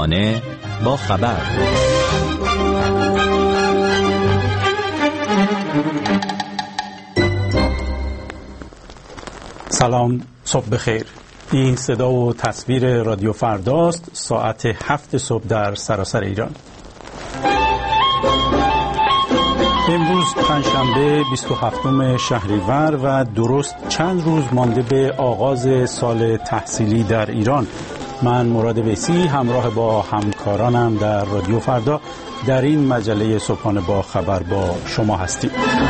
همراهانه با خبر. سلام، صبح بخیر. این صدا و تصویر رادیو فرداست. ساعت 7 صبح در سراسر ایران. امروز پنجشنبه 27 شهریور و درست چند روز مانده به آغاز سال تحصیلی در ایران. من مراد ویسی همراه با همکارانم در رادیو فردا در این مجله صبحانه با خبر با شما هستیم.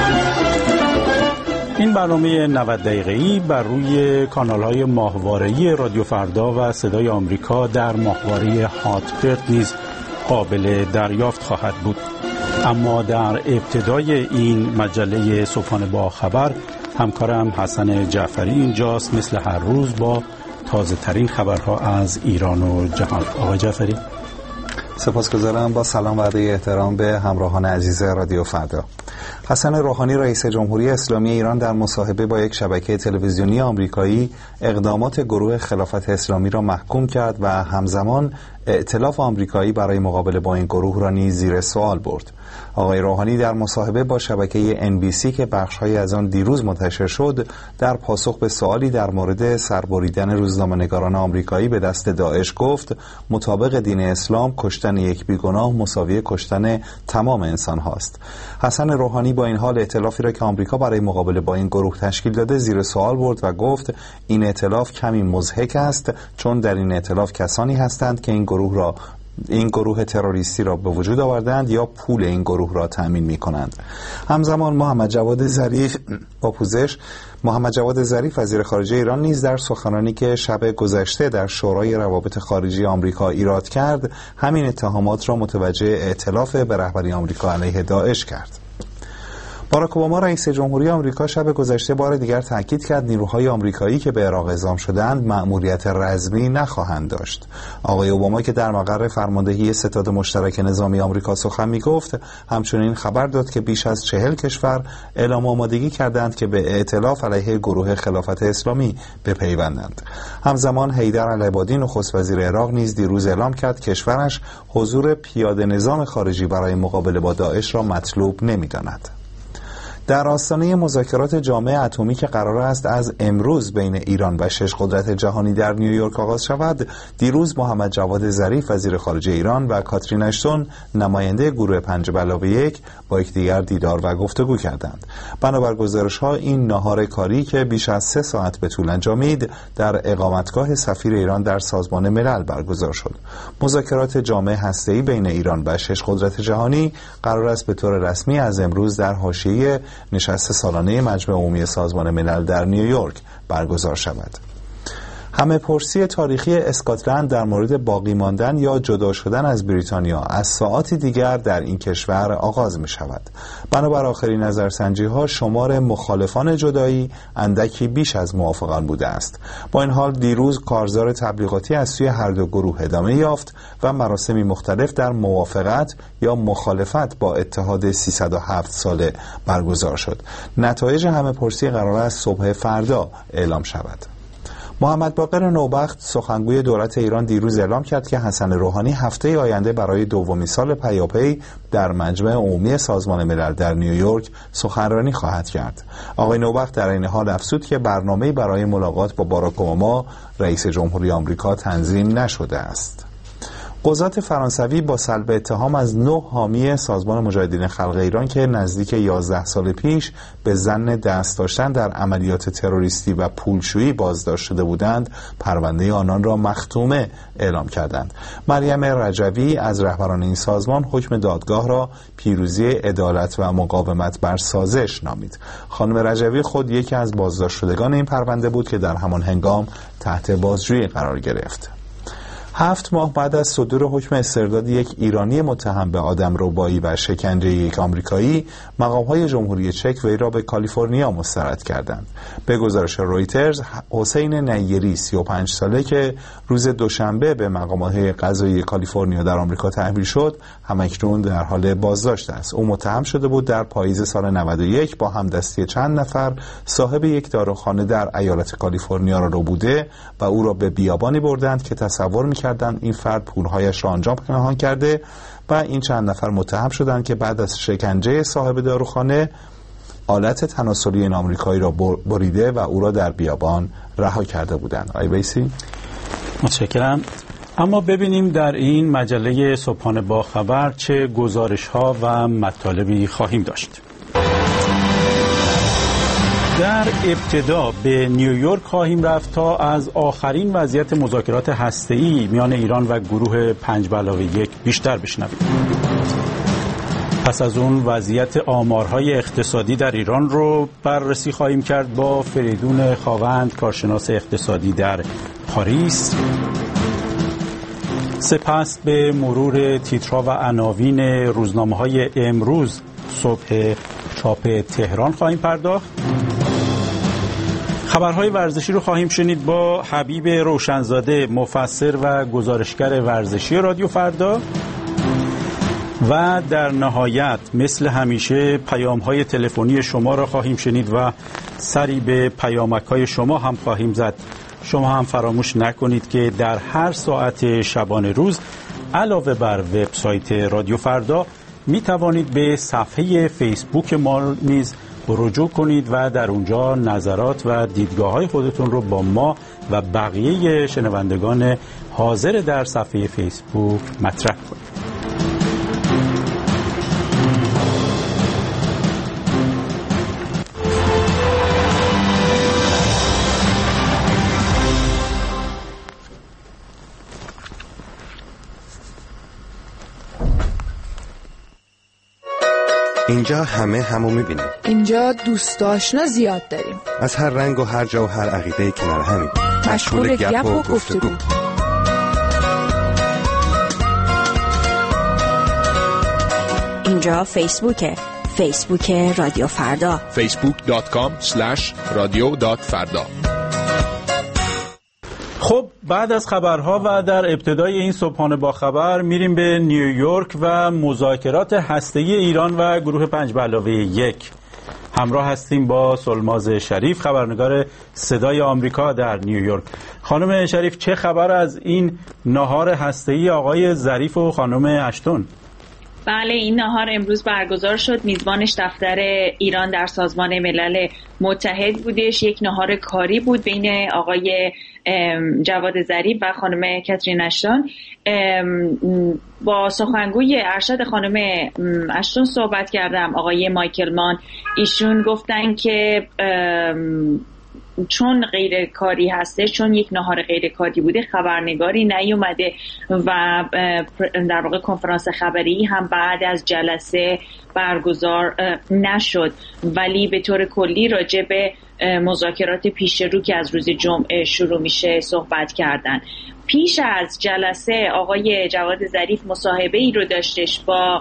این برنامه 90 دقیقه‌ای بر روی کانال‌های ماهواره‌ای رادیو فردا و صدای آمریکا در ماهواره هاتبرد نیز قابل دریافت خواهد بود. اما در ابتدای این مجله صبحانه با خبر همکارم حسن جعفری اینجاست مثل هر روز با تازه ترین خبرها از ایران و جهان. آقای جعفری. سپاسگزارم. با سلام و ادای احترام به همراهان عزیز رادیو فردا. حسن روحانی رئیس جمهوری اسلامی ایران در مصاحبه با یک شبکه تلویزیونی آمریکایی اقدامات گروه خلافت اسلامی را محکوم کرد و همزمان ائتلاف آمریکایی برای مقابله با این گروه را نیز زیر سوال برد. آقای روحانی در مصاحبه با شبکه NBC که بخش‌هایی از آن دیروز منتشر شد، در پاسخ به سوالی در مورد سربریدن روزنامه‌نگاران آمریکایی به دست داعش گفت مطابق دین اسلام کشتن یک بیگناه مساوی کشتن تمام انسان هاست. حسن روحانی با این حال ائتلافی را که آمریکا برای مقابله با این گروه تشکیل داده زیر سوال برد و گفت این ائتلاف کمی مضحک است، چون در این ائتلاف کسانی هستند که این گروه تروریستی را به وجود آوردند یا پول این گروه را تأمین می کنند. همزمان محمد جواد ظریف وزیر خارجه ایران نیز در سخنرانی که شب گذشته در شورای روابط خارجی آمریکا ایراد کرد، همین اتهامات را متوجه ائتلاف به رهبری آمریکا علیه داعش کرد. باراک اوباما رئیس جمهوری آمریکا شب گذشته بار دیگر تاکید کرد نیروهای آمریکایی که به عراق اعزام شدند مأموریت رزمی نخواهند داشت. آقای اوباما که در مقر فرماندهی ستاد مشترک نظامی آمریکا سخن می‌گفت، همچنین خبر داد که بیش از 40 کشور اعلام آمادگی کردند که به ائتلاف علیه گروه خلافت اسلامی بپیوندند. همزمان حیدر العبادی نخست وزیر عراق نیز دیروز اعلام کرد کشورش حضور پیاده نظام خارجی برای مقابله با داعش را مطلوب نمی‌داند. در آستانه مذاکرات جامعه اتمی که قرار است از امروز بین ایران و 6 قدرت جهانی در نیویورک آغاز شود، دیروز محمد جواد ظریف وزیر خارجه ایران و کاترین اشتون نماینده گروه 5+1 با یکدیگر دیدار و گفتگو کردند. بنابر گزارش‌ها این ناهار کاری که بیش از 3 ساعت به طول انجامید در اقامتگاه سفیر ایران در سازمان ملل برگزار شد. مذاکرات جامعه هسته‌ای بین ایران و 6 قدرت جهانی قرار است به طور رسمی از امروز در حاشیه نشست سالانه مجمع عمومی سازمان ملل در نیویورک برگزار شود. همه پرسی تاریخی اسکاتلند در مورد باقی ماندن یا جدا شدن از بریتانیا از ساعاتی دیگر در این کشور آغاز می شود. بنابر آخرین نظرسنجی ها شمار مخالفان جدایی اندکی بیش از موافقان بوده است. با این حال دیروز کارزار تبلیغاتی از سوی هر دو گروه ادامه یافت و مراسمی مختلف در موافقت یا مخالفت با اتحاد 307 ساله برگزار شد. نتایج همه پرسی قرار است صبح فردا اعلام شود. محمد باقر نوبخت سخنگوی دولت ایران دیروز اعلام کرد که حسن روحانی هفته آینده برای دومین سال پیاپی در مجمع عمومی سازمان ملل در نیویورک سخنرانی خواهد کرد. آقای نوبخت در این حال افزود که برنامه‌ای برای ملاقات با باراک اوباما رئیس جمهوری آمریکا تنظیم نشده است. قضات فرانسوی با سلب اتهام از 9 حامی سازمان مجاهدین خلق ایران که نزدیک 11 سال پیش به ظن دست داشتن در عملیات تروریستی و پولشویی بازداشت شده بودند، پرونده آنان را مختومه اعلام کردند. مریم رجوی از رهبران این سازمان حکم دادگاه را پیروزی عدالت و مقاومت بر سازش نامید. خانم رجوی خود یکی از بازداشت شدگان این پرونده بود که در همان هنگام تحت بازجویی قرار گرفت. 7 ماه بعد از صدور حکم استرداد یک ایرانی متهم به آدمربایی و شکنجه یک آمریکایی، مقام‌های جمهوری چک وی را به کالیفرنیا مسترد کردند. به گزارش رویترز، حسین نیری 35 ساله که روز دوشنبه به مقام‌های قضایی کالیفرنیا در آمریکا تحویل شد، همکنون در حال بازداشت است. او متهم شده بود در پاییز سال 91 با همدستی چند نفر صاحب یک داروخانه در ایالت کالیفرنیا را ربوده و او را به بیابانی بردند که تصور می‌کردند کردند این فرد پولهایش را آنجا پنهان کرده و این چند نفر متهم شدند که بعد از شکنجه صاحب داروخانه آلت تناسلی این آمریکایی را بریده و او را در بیابان رها کرده بودند. آقای ویسی؟ متشکرم. اما ببینیم در این مجله صبحانه با خبر چه گزارش‌ها و مطالبی خواهیم داشت. در ابتدا به نیویورک خواهیم رفت تا از آخرین وضعیت مذاکرات هسته‌ای میان ایران و گروه 5+1 بیشتر بشنویم. پس از اون وضعیت آمارهای اقتصادی در ایران رو بررسی خواهیم کرد با فریدون خاوند، کارشناس اقتصادی در پاریس. سپس به مرور تیترها و عناوین روزنامه‌های امروز صبح چاپ تهران خواهیم پرداخت. خبرهای ورزشی رو خواهیم شنید با حبیب روشنزاده، مفسر و گزارشگر ورزشی رادیو فردا. و در نهایت مثل همیشه پیام‌های تلفنی شما را خواهیم شنید و سری به پیامک‌های شما هم خواهیم زد. شما هم فراموش نکنید که در هر ساعت شبانه روز علاوه بر وبسایت رادیو فردا می توانید به صفحه فیسبوک ما نیز رجوع کنید و در اونجا نظرات و دیدگاه‌های خودتون رو با ما و بقیه شنوندگان حاضر در صفحه فیسبوک مطرح کنید. اینجا همو میبینیم. اینجا دوست آشنا زیاد داریم. از هر رنگ و هر جا و هر عقیده کنار همیم. مشغول گپ و گفتگو. اینجا فیسبوک رادیو فردا. facebook.com/radio.farda. خب بعد از خبرها و در ابتدای این صبحانه با خبر میریم به نیویورک و مذاکرات هسته‌ای ایران و گروه 5+1. همراه هستیم با سلماز شریف، خبرنگار صدای آمریکا در نیویورک. خانم شریف، چه خبر از این نهار هسته‌ای آقای ظریف و خانم اشتون؟ بله، این نهار امروز برگزار شد. میزبانش دفتر ایران در سازمان ملل متحد بودش. یک نهار کاری بود بین آقای جواد ظریف و خانم کاترین اشتون. با سخنگوی ارشد خانم اشتون صحبت کردم، آقای مایکل مان. ایشون گفتن که چون غیر کاری هسته، چون یک نهار غیر کاری بوده، خبرنگاری نیومده و در واقع کنفرانس خبری هم بعد از جلسه برگزار نشد، ولی به طور کلی راجع به مذاکرات پیش رو که از روز جمعه شروع میشه صحبت کردن. پیش از جلسه آقای جواد ظریف مصاحبه ای رو داشتش با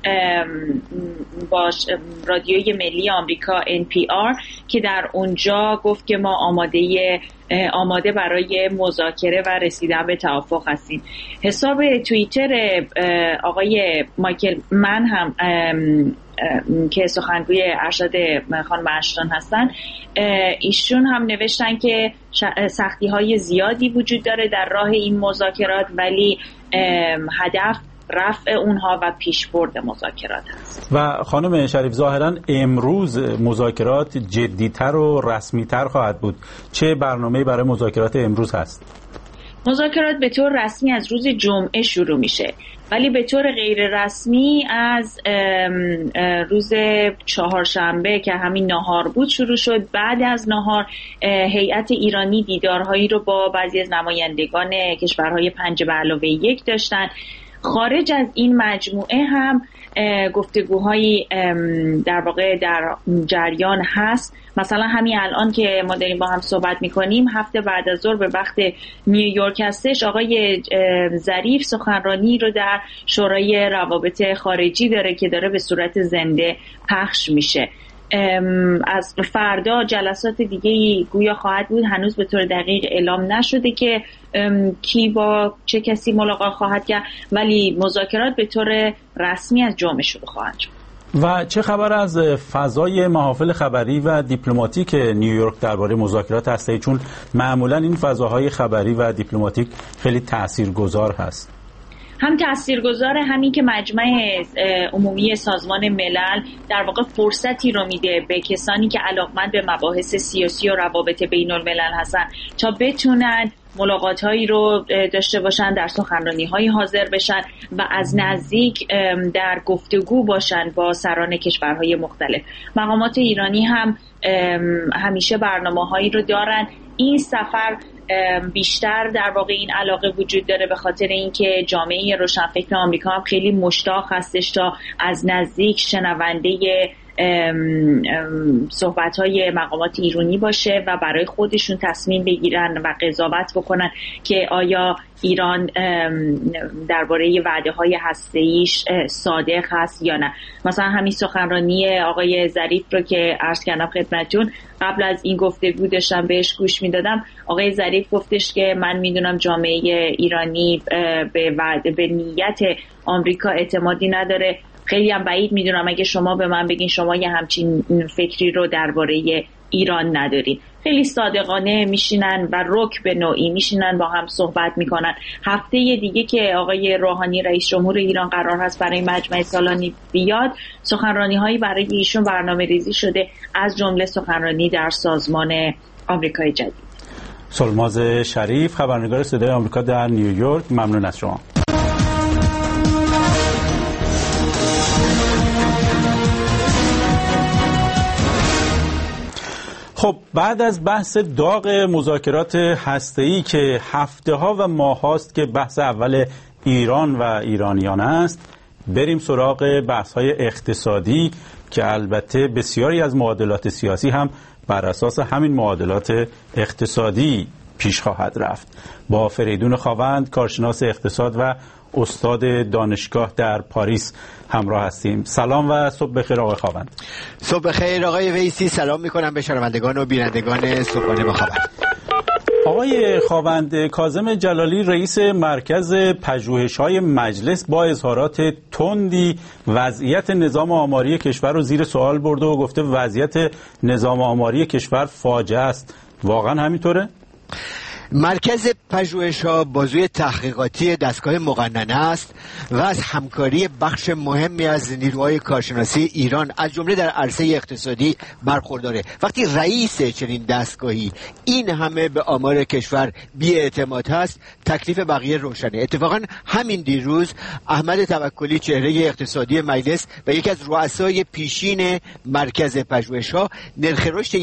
رادیوی ملی آمریکا NPR که در اونجا گفت که ما آماده برای مذاکره و رسیدن به توافق هستیم. حساب توییتر آقای مایکل من هم که سخنگوی ارشد خانم اشتون هستن، ایشون هم نوشتن که سختی‌های زیادی وجود داره در راه این مذاکرات، ولی هدف رفع اونها و پیشبرد مذاکرات است. و خانم شریف، ظاهراً امروز مذاکرات جدی‌تر و رسمی‌تر خواهد بود. چه برنامه‌ای برای مذاکرات امروز هست؟ مذاکرات به طور رسمی از روز جمعه شروع میشه، ولی به طور غیر رسمی از روز چهارشنبه که همین نهار بود شروع شد. بعد از نهار هیئت ایرانی دیدارهایی رو با بعضی از نمایندگان کشورهای 5+1 داشتن. خارج از این مجموعه هم گفتگوهایی در واقع در جریان هست. مثلا همین الان که ما داریم با هم صحبت میکنیم، هفته بعد از ظهر به وقت نیویورک هستش، آقای ظریف سخنرانی رو در شورای روابط خارجی داره که داره به صورت زنده پخش میشه. از فردا جلسات دیگه گویا خواهد بود. هنوز به طور دقیق اعلام نشده که کی با چه کسی ملاقات خواهد کرد، ولی مذاکرات به طور رسمی از جمعه شروع خواهند شد. و چه خبر از فضای محافل خبری و دیپلماتیک نیویورک درباره مذاکرات هسته‌ای؟ چون معمولا این فضاهای خبری و دیپلماتیک خیلی تاثیرگذار هست. هم تاثیرگذاره، همین که مجمع عمومی سازمان ملل در واقع فرصتی رو میده به کسانی که علاقمند به مباحث سیاسی و روابط بین الملل هستن تا بتونن ملاقات‌هایی رو داشته باشن، در سخنرانی‌های حاضر بشن و از نزدیک در گفتگو باشن با سران کشورهای مختلف. مقامات ایرانی هم همیشه برنامه‌هایی رو دارن. این سفر بیشتر در واقع این علاقه وجود داره به خاطر اینکه جامعه روشنفکر آمریکا هم خیلی مشتاق هستش تا از نزدیک شنونده صحبت‌های مقامات ایرانی باشه و برای خودشون تصمیم بگیرن و قضاوت بکنن که آیا ایران درباره وعده‌های هسته‌ایش صادق هست یا نه. مثلا همین سخنرانی آقای ظریف رو که عرض کردم خدمتتون، قبل از این گفتگو داشتم بهش گوش میدادم. آقای ظریف گفتش که من میدونم جامعه ایرانی به نیت آمریکا اعتمادی نداره. خیلی هم بعید میدونم اگه شما به من بگین شما یه همچین فکری رو درباره ایران ندارین. خیلی صادقانه میشینن و رک به نوعی میشینن با هم صحبت میکنن. هفته دیگه که آقای روحانی رئیس جمهور ایران قرار هست برای مجمع سالانه بیاد، سخنرانی هایی برای ایشون برنامه ریزی شده، از جمله سخنرانی در سازمان آمریکای جدید. سلماز شریف، خبرنگار صدای آمریکا در نیویورک، ممنون از شما. خب بعد از بحث داغ مذاکرات هسته‌ای که هفته‌ها و ماه‌هاست که بحث اول ایران و ایرانیان است، بریم سراغ بحث‌های اقتصادی که البته بسیاری از معادلات سیاسی هم بر اساس همین معادلات اقتصادی پیش خواهد رفت. با فریدون خاوند، کارشناس اقتصاد و استاد دانشگاه در پاریس همراه هستیم. سلام و صبح بخیر آقای خاوند. صبح بخیر آقای ویسی، سلام میکنم به شنوندگان و بینندگان صبحانه با خاوند. آقای خاوند، کاظم جلالی رئیس مرکز پژوهش‌های مجلس با اظهارات تندی وضعیت نظام آماری کشور رو زیر سوال برده و گفته وضعیت نظام آماری کشور فاجعه است. واقعا همینطوره؟ مرکز پژوهش‌ها بازوی تحقیقاتی دستگاه مقننه است و از همکاری بخش مهمی از نیروهای کارشناسی ایران از جمله در عرصه اقتصادی برخورداره. وقتی رئیس چنین دستگاهی این همه به آمار کشور بی‌اعتماد هست، تکلیف بقیه روشنه. اتفاقا همین دیروز احمد توکلی، چهره اقتصادی مجلس و یکی از رؤسای پیشین مرکز پژوهش‌ها، نرخ رشد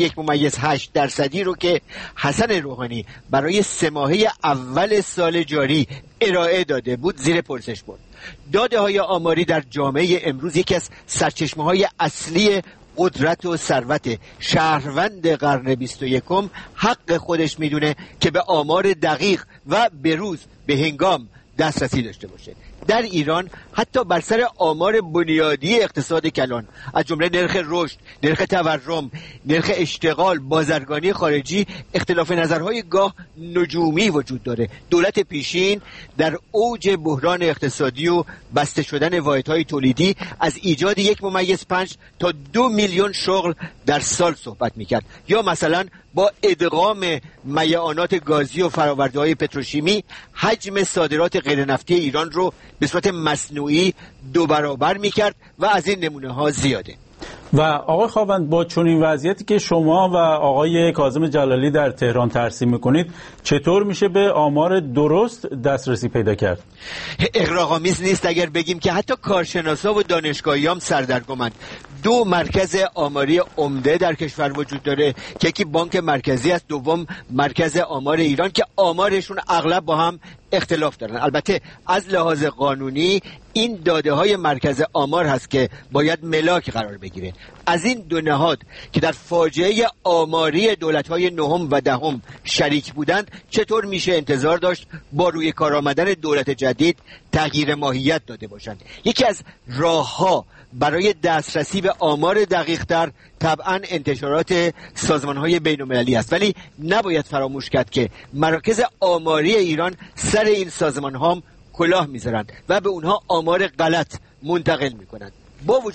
1.8% رو که حسن روحانی برای 3 ماهه اول سال جاری ارائه داده بود زیر پرسش برد. داده‌های آماری در جامعه امروز یکی از سرچشمه‌های اصلی قدرت و ثروت شهروند قرن 21 حق خودش میدونه که به آمار دقیق و بروز به هنگام دسترسی داشته باشه. در ایران حتی بر سر آمار بنیادی اقتصاد کلان از جمله نرخ رشد، نرخ تورم، نرخ اشتغال، بازرگانی خارجی، اختلاف نظرهای گاه نجومی وجود داره. دولت پیشین در اوج بحران اقتصادی و بسته شدن واحدهای تولیدی از ایجاد 1.5 تا 2 میلیون شغل در سال صحبت میکرد. یا مثلا با ادغام میعانات گازی و فرآورده‌های پتروشیمی حجم صادرات غیرنفتی ایران رو به صورت مصنوعی 2 برابر میکرد و از این نمونه ها زیاده. و آقای خاوند، با چنین وضعیتی که شما و آقای کاظم جلالی در تهران ترسیم میکنید، چطور میشه به آمار درست دسترسی پیدا کرد؟ اغراق‌آمیز نیست اگر بگیم که حتی کارشناسا و دانشگاهیان سردرگمند. 2 مرکز آماری عمده در کشور وجود داره که یکی بانک مرکزی است، دوم مرکز آمار ایران که آمارشون اغلب با هم اختلاف دارن. البته از لحاظ قانونی این داده های مرکز آمار هست که باید ملاک قرار بگیره. از این 2 نهاد که در فاجعه آماری دولت‌های نهم و دهم شریک بودند، چطور میشه انتظار داشت با روی کار آمدن دولت جدید تغییر ماهیت داده باشند؟ یکی از راه‌ها برای دسترسی به آمار دقیق‌تر طبعاً انتشارات سازمان‌های بین‌المللی است، ولی نباید فراموش کرد که مراکز آماری ایران سر این سازمان‌ها کلاه می‌ذارند و به اونها آمار غلط منتقل می‌کنند. با وجود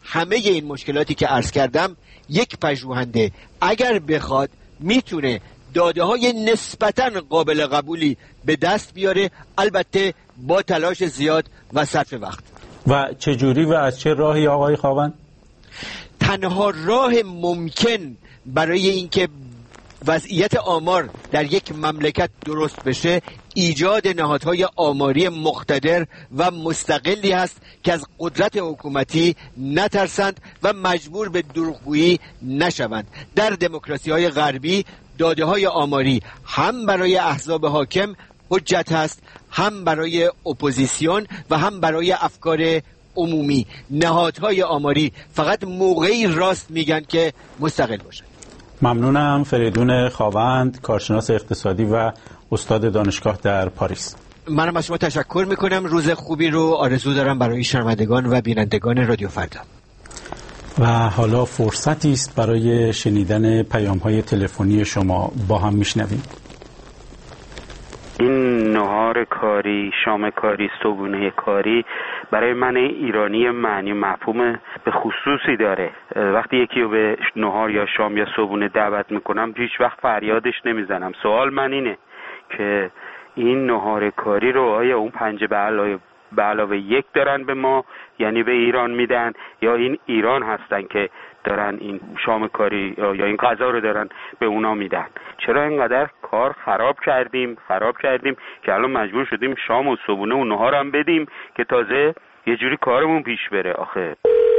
همه این مشکلاتی که عرض کردم یک پژوهنده اگر بخواد میتونه داده های نسبتاً قابل قبولی به دست بیاره، البته با تلاش زیاد و صرف وقت. و چجوری و از چه راهی آقای خاوند؟ تنها راه ممکن برای اینکه وضعیت آمار در یک مملکت درست بشه ایجاد نهادهای آماری مقتدر و مستقلی هست که از قدرت حکومتی نترسند و مجبور به دروغگویی نشوند. در دموکراسی‌های غربی داده‌های آماری هم برای احزاب حاکم حجت هست، هم برای اپوزیسیون و هم برای افکار عمومی. نهادهای آماری فقط موقعی راست میگن که مستقل باشن. ممنونم. فریدون خاوند، کارشناس اقتصادی و استاد دانشگاه در پاریس. منم از شما تشکر میکنم. روز خوبی رو آرزو دارم برای شنوندگان و بینندگان رادیو فردا. و حالا فرصتی است برای شنیدن پیام‌های تلفنی شما. با هم میشنویم. این نهار کاری، شام کاری، صبحونه کاری برای من ایرانی معنی مفهوم به خصوصی داره. وقتی یکی رو به نهار یا شام یا صبحونه دعوت میکنم هیچ وقت فریادش نمیزنم. سوال من اینه که این نهار کاری رو آیا اون پنج به علاوه یک دارن به ما، یعنی به ایران میدن، یا این ایران هستن که دارن این شام کاری یا این غذا رو دارن به اونا میدن؟ چرا اینقدر کار خراب کردیم که الان مجبور شدیم شام و صبحونه و نهار هم بدیم که تازه یه جوری کارمون پیش بره؟ آخه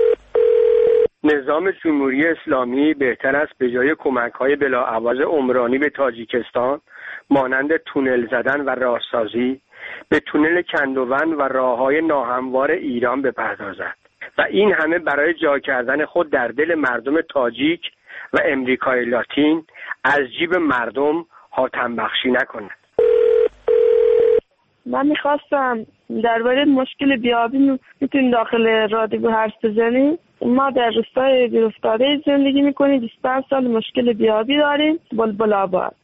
نظام جمهوری اسلامی بهتر است به جای کمک‌های بلاعوض عمرانی به تاجیکستان مانند تونل زدن و راهسازی به تونل کندوون و راه‌های ناهموار ایران بپردازد و این همه برای جا کردن خود در دل مردم تاجیک و امریکای لاتین از جیب مردم حاتم بخشی نکند. من میخواستم درباره مشکل بیابی میتونیم داخل رادیو حرف بزنیم. ما در روستای بیرافتاده زندگی میکنیم، 25 سال مشکل بیابی داریم. بلبل آباد.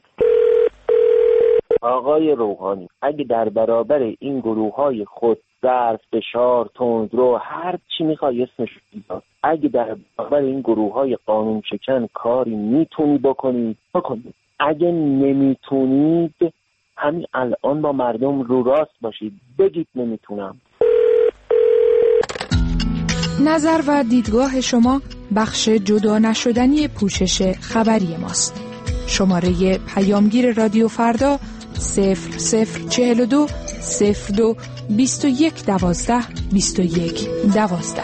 آقای روحانی، اگه در برابر این گروه‌های خود ظرف، فشار، تندرو، هر چی میخوای اسمش بذار، اگه در برابر این گروه‌های قانون شکن کاری میتونی بکنید. اگه نمیتونید همین الان با مردم رو راست باشید، بگید نمیتونم. نظر و دیدگاه شما بخش جدا نشدنی پوشش خبری ماست. شماره پیامگیر رادیو فردا 0042 02 21 12 21 12.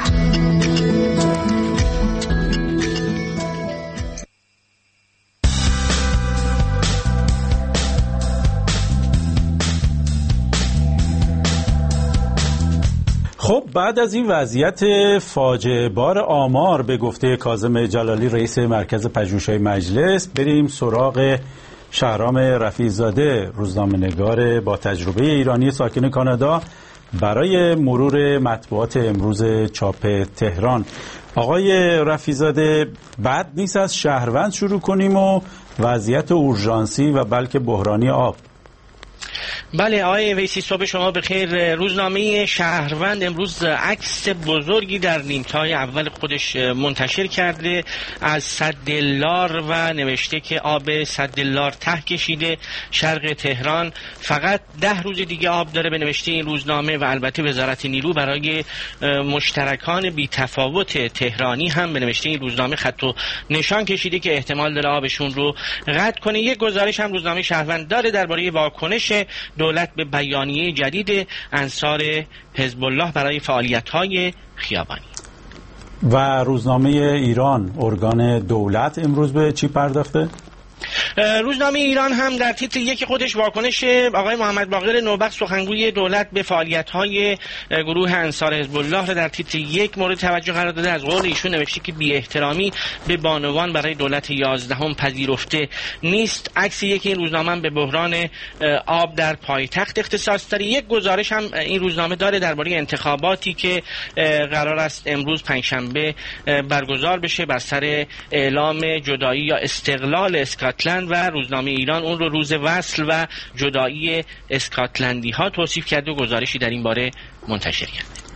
خب بعد از این وضعیت فاجعه بار آمار به گفته کاظم جلالی رئیس مرکز پژوهش‌های مجلس، بریم سراغ شهرام رفیع‌زاده، روزنامه‌نگار با تجربه ایرانی ساکن کانادا، برای مرور مطبوعات امروز چاپ تهران. آقای رفیع‌زاده، بد نیست از شهروند شروع کنیم و وضعیت اورژانسی و بلکه بحرانی آب؟ بله آقای ویسی، صبح شما بخیر. روزنامه شهروند امروز عکس بزرگی در نیمتای اول خودش منتشر کرده از سد لار و نوشته که آب سد لار ته کشیده شرق تهران، فقط 10 روز دیگه آب داره به نوشته این روزنامه. و البته وزارت نیرو برای مشترکان بی تفاوت تهرانی هم به نوشته این روزنامه خط و نشان کشیده که احتمال داره آبشون رو قطع کنه. یک گزارش هم روزنامه شهروند داره درباره واکنش دولت به بیانیه جدید انصار حزب الله برای فعالیت‌های خیابانی. و روزنامه ایران، ارگان دولت، امروز به چی پرداخته؟ روزنامه ایران هم در تیتر یک خودش واکنش آقای محمد باقر نوبخت سخنگوی دولت به فعالیت‌های گروه انصار حزب الله را در تیتر یک مورد توجه قرار داده. از قول ایشون نوشته که بی احترامی به بانوان برای دولت 11 پذیرفته نیست. عکس یک این روزنامه هم به بحران آب در پایتخت اختصاص داره. یک گزارش هم این روزنامه داره درباره انتخاباتی که قرار است امروز پنجشنبه برگزار بشه بر سر اعلام جدایی یا استقلال اسکاتلند، و روزنامه ایران اون رو روز وصل و جدایی اسکاتلندی ها توصیف کرده و گزارشی در این باره منتشر کرده.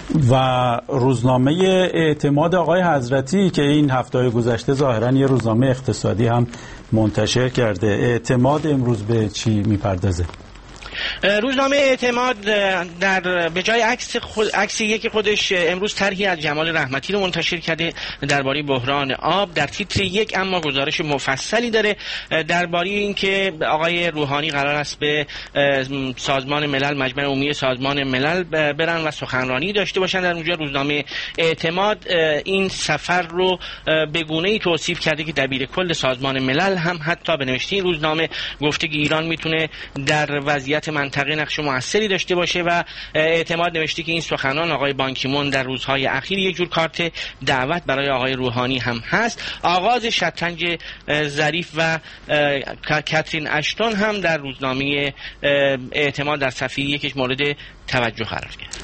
و روزنامه اعتماد آقای حضرتی که این هفته گذشته ظاهراً یه روزنامه اقتصادی هم منتشر کرده، اعتماد امروز به چی میپردازه؟ روزنامه اعتماد به جای عکس یکی خودش امروز طرحی از جمال رحمتی رو منتشر کرده درباره بحران آب. در تیتر یک اما گزارش مفصلی داره درباره اینکه آقای روحانی قرار است به سازمان ملل، مجمع عمومی سازمان ملل برن و سخنرانی داشته باشن در اونجا. روزنامه اعتماد این سفر رو به گونه‌ای توصیف کرده که دبیر کل سازمان ملل هم حتی به نوشته این روزنامه گفته که ایران میتونه در وضعیت منطقه نقش موثری داشته باشه و اعتماد نوشته که این سخنان آقای بانکیمون در روزهای اخیر یک جور کارت دعوت برای آقای روحانی هم هست. آغاز شطرنج ظریف و کاترین اشتون هم در روزنامه اعتماد در صفحه یکش مورد توجه قرار گرفت.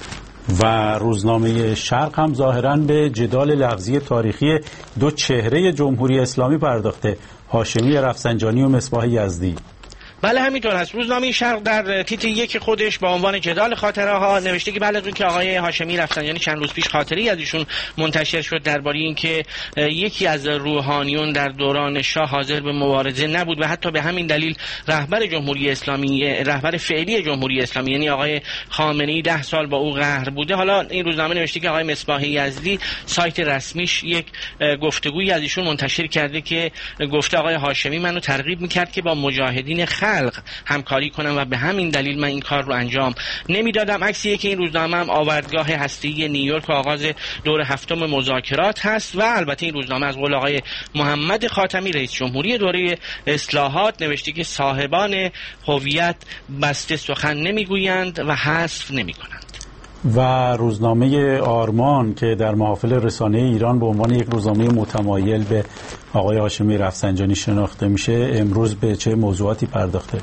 و روزنامه شرق هم ظاهراً به جدال لفظی تاریخی دو چهره جمهوری اسلامی پرداخته، هاشمی رفسنجانی و مصباح یزدی. بله همینطور هست. روزنامه شرق در تیتر یک خودش با عنوان جدال خاطره ها نوشته که بعد از اون که آقای هاشمی رفسنجانی چند روز پیش خاطری از ایشون منتشر شد درباره اینکه یکی از روحانیون در دوران شاه حاضر به مبارزه نبود و حتی به همین دلیل رهبر جمهوری اسلامی، رهبر فعلی جمهوری اسلامی یعنی آقای خامنه‌ای 10 سال با او قهر بوده، حالا این روزنامه نوشته که آقای مصباح یزدی سایت رسمیش یک گفتگویی از ایشون منتشر کرده که گفته آقای هاشمی منو ترغیب می‌کرد که با مجاهدین خلق همکاری کنم و به همین دلیل من این کار رو انجام نمیدادم. عکسی که این روزنامه هم آوردگاه هسته‌ای نیویورک و آغاز دور هفتم مذاکرات هست و البته این روزنامه از قول آقای محمد خاتمی رئیس جمهوری دوره اصلاحات نوشته که صاحبان هویت بسته سخن نمیگویند و حذف نمیکنند. و روزنامه آرمان که در محافل رسانه ایران به عنوان یک روزنامه متمایل به آقای هاشمی رفسنجانی شناخته میشه امروز به چه موضوعاتی پرداخته؟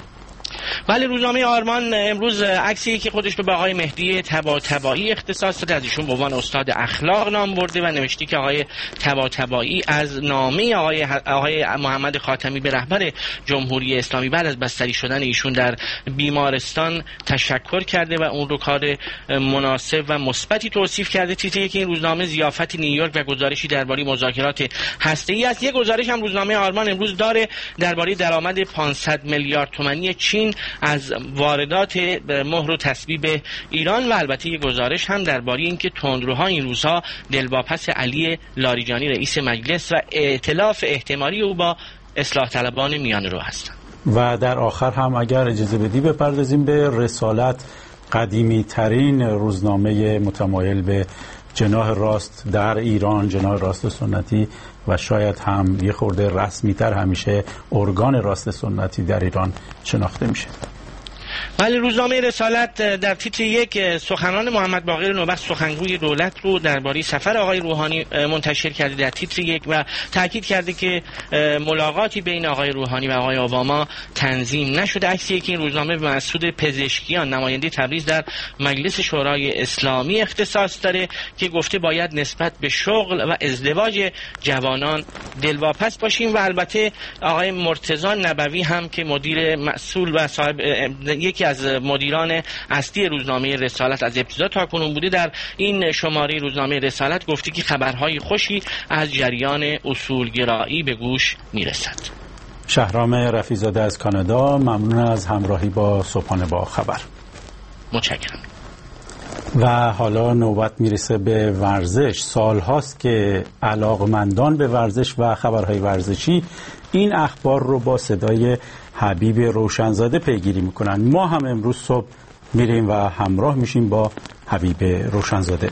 ولی روزنامه آرمان امروز عکسی که خودش به آقای مهدی طباطبایی اختصاص داده از ایشون به عنوان استاد اخلاق نام برده و نوشته که آقای طباطبایی از نامه آقای محمد خاتمی به رهبر جمهوری اسلامی بعد از بستری شدن ایشون در بیمارستان تشکر کرده و اون رو کار مناسب و مثبتی توصیف کرده. تیتر که این روزنامه ضیافت نیویورک و گزارشی درباره مذاکرات هسته‌ای است. یک گزارش هم روزنامه آرمان امروز داره درباره درآمد 500 میلیارد تومانی چین از واردات مهر و تسبیب ایران و البته یک گزارش هم درباره اینکه تندروها این روزها دلواپس علی لاریجانی رئیس مجلس و ائتلاف احتمالی او با اصلاح طلبان میانه رو هستند. و در آخر هم اگر اجازه بدی بپردازیم به رسالت، قدیمی ترین روزنامه متمایل به جناح راست در ایران، جناح راست سنتی و شاید هم یه خورده رسمی تر همیشه ارگان راست سنتی در ایران شناخته میشه. ولی روزنامه رسالت در تیتر یک سخنان محمد باقر نوبخت سخنگوی دولت رو درباره سفر آقای روحانی منتشر کرده در تیتر یک و تاکید کرده که ملاقاتی بین آقای روحانی و آقای اوباما تنظیم نشده. عکسی که این روزنامه به مسعود پزشکیان نماینده تبریز در مجلس شورای اسلامی اختصاص داره که گفته باید نسبت به شغل و ازدواج جوانان دلواپس باشیم و البته آقای مرتضی نبوی هم که مدیر مسئول و صاحب یکی از مدیران اصلی روزنامه رسالت از ابتدا تا کنون بوده در این شماره روزنامه رسالت گفته که خبرهای خوشی از جریان اصولگرایی به گوش میرسد. شهرام رفیع‌زاده از کانادا، ممنون از همراهی با صبحانه با خبر. متشکرم. و حالا نوبت میرسه به ورزش. سالهاست که علاقمندان به ورزش و خبرهای ورزشی این اخبار رو با صدای حبیب روشنزاده پیگیری میکنن. ما هم امروز صبح میریم و همراه میشیم با حبیب روشنزاده.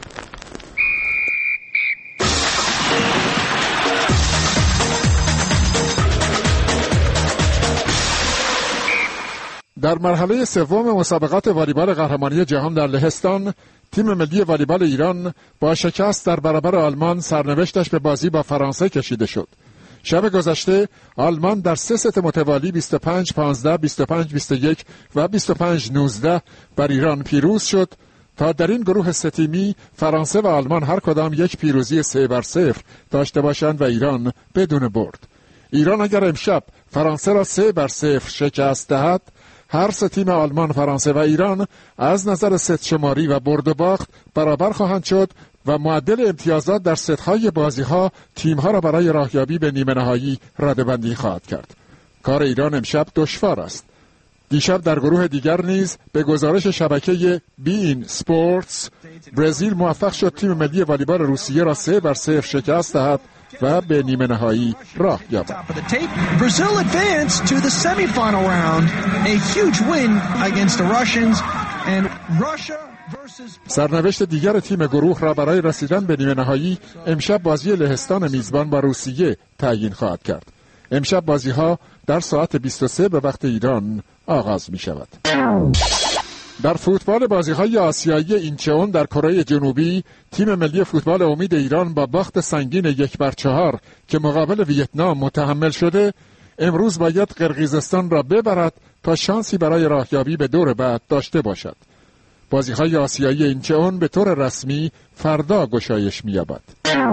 در مرحله سوم مسابقات والیبال قهرمانی جهان در لهستان، تیم ملی والیبال ایران با شکست در برابر آلمان سرنوشتش به بازی با فرانسه کشیده شد. شب گذشته آلمان در 3 ست متوالی 25-15، 25-21 و 25-19 بر ایران پیروز شد تا در این گروه 3 تیمی فرانسه و آلمان هر کدام یک پیروزی 3-0 داشته باشند و ایران بدون برد. ایران اگر امشب فرانسه را 3-0 شکست دهد، هر سه تیم آلمان، فرانسه و ایران از نظر ست شماری و برد و باخت برابر خواهند شد و معدل امتیازات در ست‌های بازی‌ها تیم‌ها را برای راهیابی به نیمه نهایی رده‌بندی خواهد کرد. کار ایران امشب دشوار است. دیشب در گروه دیگر نیز به گزارش شبکه BeIN Sports برزیل موفق شد تیم ملی والیبال روسیه را 3-0 شکست دهد و به نیمه نهایی راه یابد. سرنوشت دیگر تیم گروه را برای رسیدن به نیمه نهایی امشب بازی لهستان میزبان با روسیه تعیین خواهد کرد. امشب بازی‌ها در ساعت 23 به وقت ایران آغاز می شود. در فوتبال بازی‌های آسیایی اینچون در کره جنوبی تیم ملی فوتبال امید ایران با باخت سنگین 1-4 که مقابل ویتنام متحمل شده امروز باید قرقیزستان را ببرد تا شانسی برای راهیابی به دور بعد داشته باشد. بازی‌های آسیایی اینچون به طور رسمی فردا گشایش می‌یابد.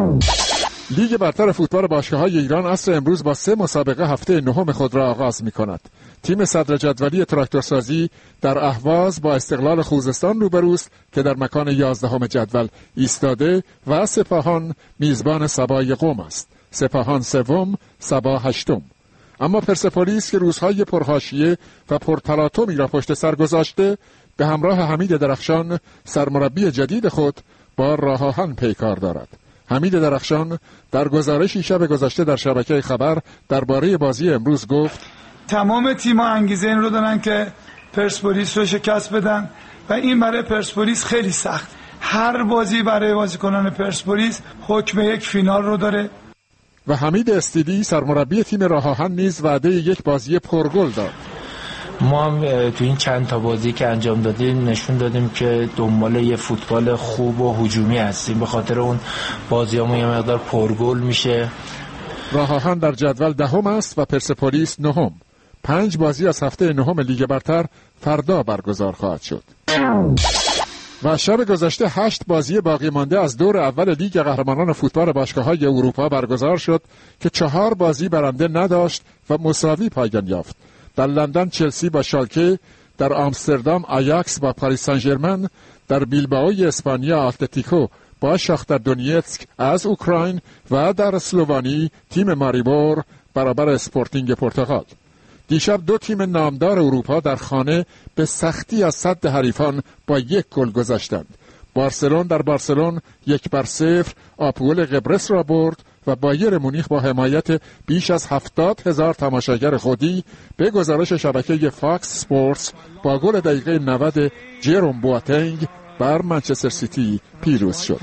لیگ برتر فوتبال باشگاه‌های ایران عصر امروز با 3 مسابقه هفته نهم خود را آغاز می‌کند. تیم صدر جدولی تراکتورسازی در اهواز با استقلال خوزستان روبروست که در مکان 11 جدول ایستاده و سپاهان میزبان سبای قم است. سپاهان سوم، سبا هشتم. اما پرسپولیس که روزهای پرحاشیه و پرتلاطمی را پشت سر گذاشته به همراه حمید درخشان سرمربی جدید خود با راه آهن پیکار دارد. حمید درخشان در گزارشی شب گذشته در شبکه خبر درباره بازی امروز گفت تمام تیم‌ها انگیزه این رو دارن که پرسپولیس رو شکست بدن و این برای پرسپولیس خیلی سخت. هر بازی برای بازیکنان پرسپولیس حکم یک فینال رو داره. و حمید استیلی سرمربی تیم راه آهن نیز وعده یک بازی پرگل داد. ما هم تو این چند تا بازی که انجام دادیم نشون دادیم که دنبال یه فوتبال خوب و هجومی هستیم، به خاطر اون بازیامون یه مقدار پرگل میشه. راه آهن در جدول 10 است و پرسپولیس 9. 5 بازی از هفته 9 لیگ برتر فردا برگزار خواهد شد. و شب گذشته 8 بازی باقی مانده از دور اول لیگ قهرمانان فوتبال باشگاه‌های اروپا برگزار شد که 4 بازی برنده نداشت و مساوی پایان یافت. در لندن چلسی با شالکه، در آمستردام آیاکس با پاریس سن ژرمن، در بیلبائو اسپانیا اتلتیکو با شاختر دونیتسک از اوکراین و در اسلوونی تیم ماریبور برابر اسپورتینگ پرتغال. دیشب 2 تیم نامدار اروپا در خانه به سختی از صد حریفان با 1 گل گذشتند. بارسلون در بارسلون 1-0 آپول قبرس را برد و بایر مونیخ با حمایت بیش از 70,000 تماشاگر خودی به گزارش شبکه فاکس سپورتس با گل دقیقه 90 جروم بواتنگ بر منچستر سیتی پیروز شد.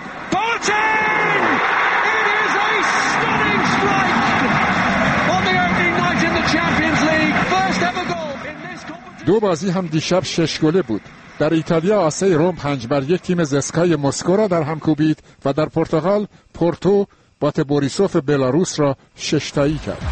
دو بازی هم دیشب 6 گله بود. در ایتالیا آسه روم 5-1 تیم زسکای مسکو را در هم کوبید و در پرتغال پورتو بات بوریسوف بلاروس را 6-تایی کرد.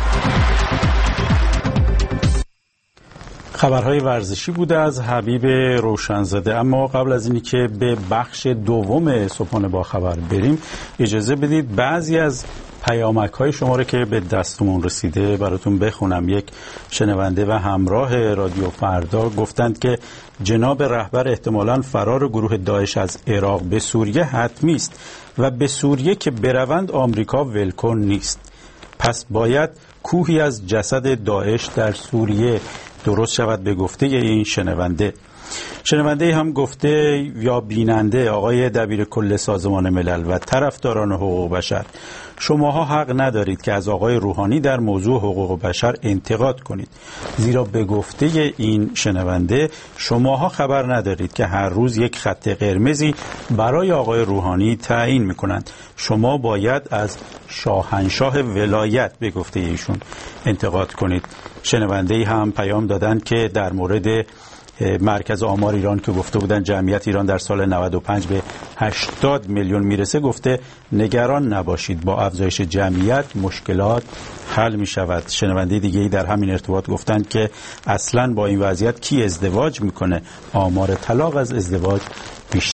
خبرهای ورزشی بوده از حبیب روشنزاده. اما قبل از اینی که به بخش دوم صبحانه با خبر بریم اجازه بدید بعضی از پیامک‌های شما رو که به دستمون رسیده براتون بخونم. یک شنونده و همراه رادیو فردا گفتند که جناب رهبر احتمالاً فرار گروه داعش از عراق به سوریه حتمی است و به سوریه که بروند آمریکا ولکن نیست، پس باید کوهی از جسد داعش در سوریه درست شود به گفته این شنونده. شنونده هم گفته یا بیننده آقای دبیر کل سازمان ملل و طرفداران حقوق بشر، شماها حق ندارید که از آقای روحانی در موضوع حقوق بشر انتقاد کنید، زیرا به گفته این شنونده شماها خبر ندارید که هر روز یک خط قرمزی برای آقای روحانی تعیین میکنند. شما باید از شاهنشاه ولایت به گفته ایشون انتقاد کنید. شنونده هم پیام دادن که در مورد مرکز آمار ایران که گفته بودن جمعیت ایران در سال 95 به 80 میلیون میرسه، گفته نگران نباشید، با افزایش جمعیت مشکلات حل می شود. شنونده دیگه‌ای در همین ارتباط گفتند که اصلاً با این وضعیت کی ازدواج میکنه؟ آمار طلاق از ازدواج بیشتر